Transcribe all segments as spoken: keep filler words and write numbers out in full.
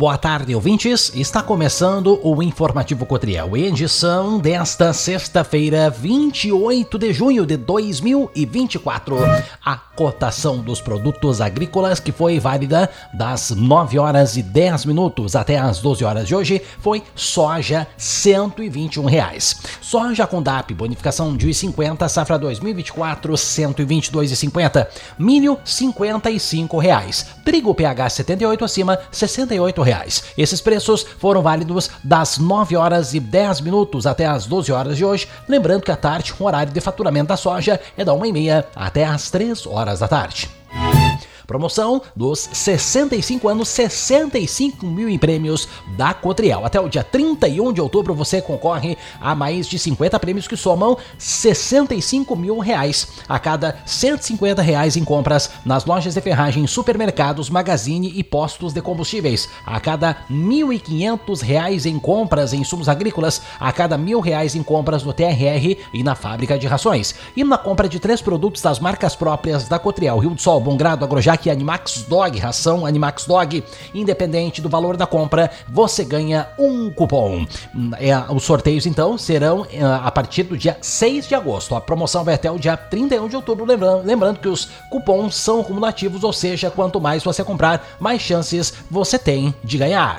boa tarde, ouvintes. Está começando o Informativo Cotriel, edição desta sexta-feira, vinte e oito de junho de dois mil e vinte e quatro. A cotação dos produtos agrícolas, que foi válida das nove horas e dez minutos até as doze horas de hoje, foi soja cento e vinte e um reais. Soja com D A P, bonificação de um e cinquenta, safra dois mil e vinte e quatro, cento e vinte e dois e cinquenta. Milho, cinquenta e cinco reais. Trigo P H setenta e oito acima, sessenta e oito reais. Esses preços foram válidos das nove horas e dez minutos até as doze horas de hoje. Lembrando que à tarde, o horário de faturamento da soja é da uma e meia até as três horas da tarde. Promoção dos sessenta e cinco anos, sessenta e cinco mil em prêmios da Cotriel. Até o dia trinta e um de outubro você concorre a mais de cinquenta prêmios que somam sessenta e cinco mil reais a cada cento e cinquenta reais em compras nas lojas de ferragem, supermercados, magazine e postos de combustíveis. A cada mil e quinhentos reais em compras em insumos agrícolas, a cada mil reais em compras no T R R e na fábrica de rações. E na compra de três produtos das marcas próprias da Cotriel, Rio do Sol, Bom Grado, Agrojac e Animax Dog, ração Animax Dog, independente do valor da compra, você ganha um cupom. É, os sorteios então serão é, a partir do dia seis de agosto. A promoção vai até o dia trinta e um de outubro, lembrando, lembrando que os cupons são acumulativos, ou seja, quanto mais você comprar, mais chances você tem de ganhar.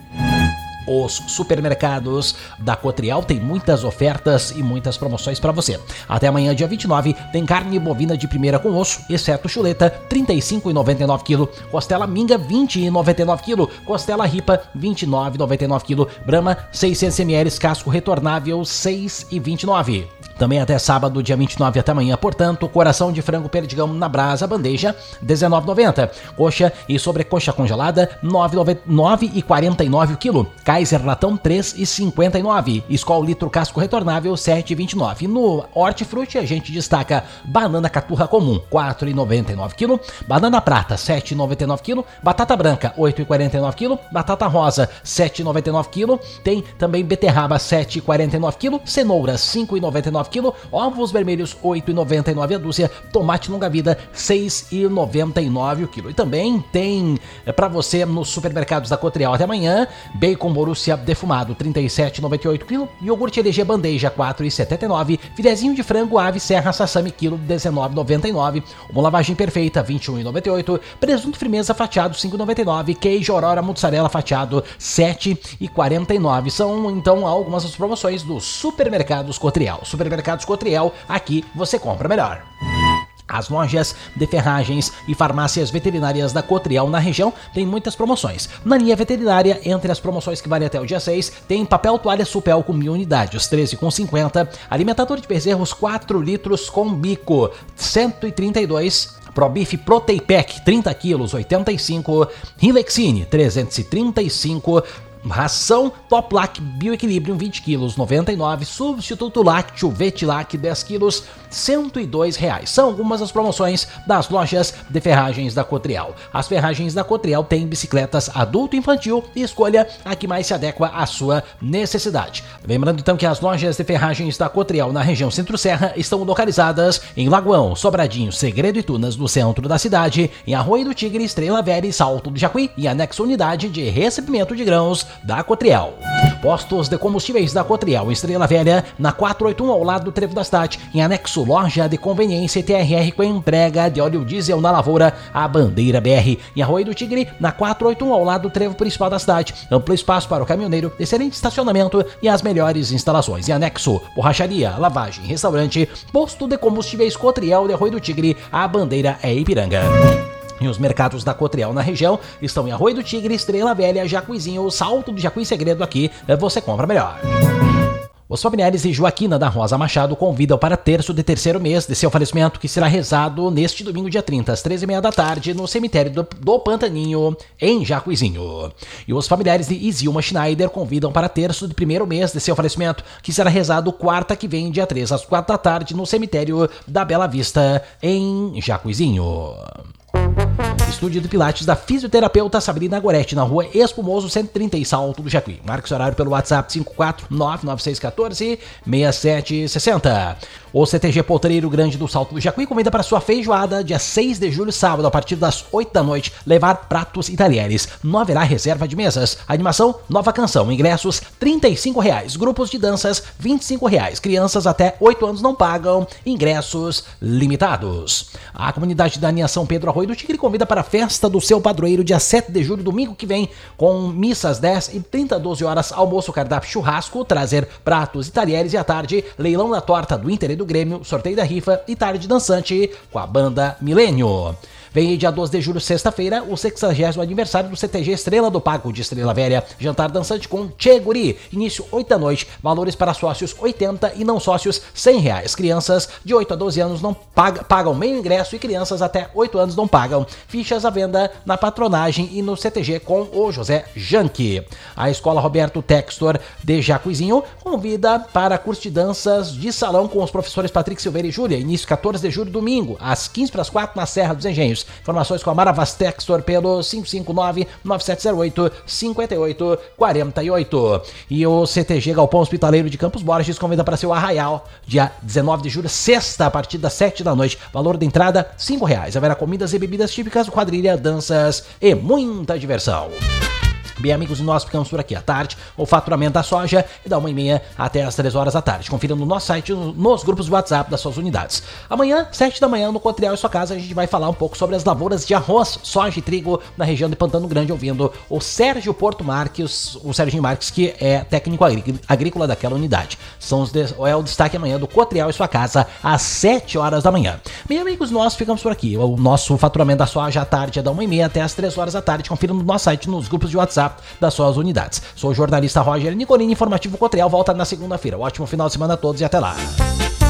Os supermercados da Cotriel têm muitas ofertas e muitas promoções para você. Até amanhã, dia vinte e nove, tem carne bovina de primeira com osso, exceto chuleta, trinta e cinco reais e noventa e nove centavos quilo. Costela minga, vinte reais e noventa e nove centavos quilo. Costela ripa, vinte e nove reais e noventa e nove centavos quilo. Brahma, seiscentos mililitros, casco retornável, seis reais e vinte e nove centavos. Também até sábado, dia vinte e nove, até amanhã, portanto, coração de frango perdigão na brasa, bandeja, dezenove reais e noventa centavos. Coxa e sobrecoxa congelada, nove reais e quarenta e nove centavos o quilo. Kaiser latão, três reais e cinquenta e nove centavos. Skol litro casco retornável, sete reais e vinte e nove centavos. No hortifruti, a gente destaca banana caturra comum, quatro reais e noventa e nove centavos quilo. Banana prata, sete reais e noventa e nove centavos quilo. Batata branca, oito reais e quarenta e nove centavos quilo. Batata rosa, sete reais e noventa e nove centavos quilo. Tem também beterraba, sete reais e quarenta e nove centavos quilo. Cenoura, cinco reais e noventa e nove centavos quilo. Ovos vermelhos, oito reais e noventa e nove centavos a dúzia. Tomate longa vida, seis reais e noventa e nove centavos o quilo. E também tem é, para você nos supermercados da Cotriel até amanhã, bacon Borussia defumado, trinta e sete reais e noventa e oito centavos quilo. Iogurte L G bandeja, quatro reais e setenta e nove centavos. Filezinho de frango ave serra sassami quilo, dezenove reais e noventa e nove centavos. Uma lavagem perfeita, vinte e um reais e noventa e oito centavos. Presunto firmeza fatiado, cinco reais e noventa e nove centavos. Queijo Aurora mussarela fatiado, sete reais e quarenta e nove centavos. São então algumas das promoções dos supermercados Cotriel. Supermercados Cotriel, aqui você compra melhor. As lojas de ferragens e farmácias veterinárias da Cotriel na região têm muitas promoções. Na linha veterinária, entre as promoções que valem até o dia seis, tem papel toalha Supel com mil unidades, treze reais e cinquenta centavos. Alimentador de bezerros, quatro litros com bico, cento e trinta e dois reais. ProBeef Proteipec, trinta quilos, oitenta e cinco reais. Rilexine, trezentos e trinta e cinco reais. Ração Toplac Bioequilibrium, vinte quilos, noventa e nove reais. Substituto lácteo Vetilac, dez quilos, cento e dois reais. São algumas das promoções das lojas de ferragens da Cotriel. As ferragens da Cotriel têm bicicletas adulto e infantil, e escolha a que mais se adequa à sua necessidade. Lembrando então que as lojas de ferragens da Cotriel na região Centro-Serra estão localizadas em Lagoão, Sobradinho, Segredo e Tunas, no centro da cidade, em Arroio do Tigre, Estrela Velha e Salto do Jacuí, e anexo unidade de recebimento de grãos da Cotriel. Postos de combustíveis da Cotriel, Estrela Velha, na quatrocentos e oitenta e um, ao lado do Trevo da Cidade, em anexo loja de conveniência T R R com entrega de óleo diesel na Lavoura, a Bandeira B R. Em Arroio do Tigre, na quatrocentos e oitenta e um, ao lado do Trevo Principal da cidade, amplo espaço para o caminhoneiro, excelente estacionamento e as melhores instalações. Em anexo, borracharia, lavagem, restaurante, posto de combustíveis Cotriel de Arroio do Tigre, a Bandeira é Ipiranga. E os mercados da Cotriel na região estão em Arroio do Tigre, Estrela Velha, Jacuizinho, Salto do Jacuí Segredo. Aqui você compra melhor. Os familiares de Joaquina da Rosa Machado convidam para terço de terceiro mês de seu falecimento, que será rezado neste domingo, dia trinta, às treze e meia da tarde, no cemitério do, do Pantaninho, em Jacuizinho. E os familiares de Isilma Schneider convidam para terço de primeiro mês de seu falecimento, que será rezado quarta que vem, dia três, às quatro da tarde, no cemitério da Bela Vista, em Jacuizinho. Estúdio de Pilates da fisioterapeuta Sabrina Goretti, na rua Espumoso cento e trinta, em Salto do Jacuí. Marque seu horário pelo WhatsApp cinco quatro nove nove seis um quatro seis sete seis zero. O C T G Potreiro Grande do Salto do Jacuí convida para sua feijoada dia seis de julho, sábado, a partir das oito da noite, levar pratos e talheres. Não haverá reserva de mesas. Animação, nova canção. Ingressos, trinta e cinco reais. Grupos de danças, vinte e cinco reais. Crianças até oito anos não pagam. Ingressos limitados. A comunidade da Aninha São Pedro Arroio do Tigre convida para a festa do seu padroeiro dia sete de julho, domingo que vem, com missas dez e trinta, doze horas, almoço, cardápio, churrasco, trazer pratos e talheres, e à tarde, leilão da torta do Inter e do Grêmio, sorteio da rifa e tarde dançante com a banda Milênio. Vem aí dia doze de julho, sexta-feira, o sexagésimo aniversário do C T G Estrela do Pago de Estrela Velha. Jantar dançante com Tchê Guri. Início oito da noite. Valores para sócios oitenta e não sócios cem reais. Crianças de oito a doze anos não pagam, pagam meio ingresso e crianças até oito anos não pagam. Fichas à venda na patronagem e no C T G com o José Janque. A Escola Roberto Textor de Jacuizinho convida para curso de danças de salão com os professores Patrick Silveira e Júlia. Início quatorze de julho, domingo, às quinze para as quatro, na Serra dos Engenhos. Informações com a Maravas Textor pelo cinco cinco nove, nove sete zero oito, cinco oito quatro oito. E o C T G Galpão Hospitaleiro de Campos Borges convida para seu arraial, dia dezenove de julho, sexta, a partir das sete da noite. Valor da entrada, cinco reais. Haverá comidas e bebidas típicas, quadrilha, danças e muita diversão. Bem, amigos, nós ficamos por aqui à tarde. O faturamento da soja é da uma e meia até as três horas da tarde. Confira no nosso site, nos grupos de WhatsApp das suas unidades. Amanhã, sete da manhã, no Cotrial e Sua Casa, a gente vai falar um pouco sobre as lavouras de arroz, soja e trigo na região de Pantano Grande, ouvindo o Sérgio Porto Marques, o Serginho Marques, que é técnico agrícola daquela unidade. São os de, é o destaque amanhã do Cotrial e Sua Casa, às sete horas da manhã. Bem, amigos, nós ficamos por aqui. O nosso faturamento da soja à tarde é da uma e meia até as três horas da tarde. Confira no nosso site, nos grupos de WhatsApp das suas unidades. Sou o jornalista Roger Nicolini, informativo Cotrial volta na segunda-feira. Ótimo final de semana a todos e até lá.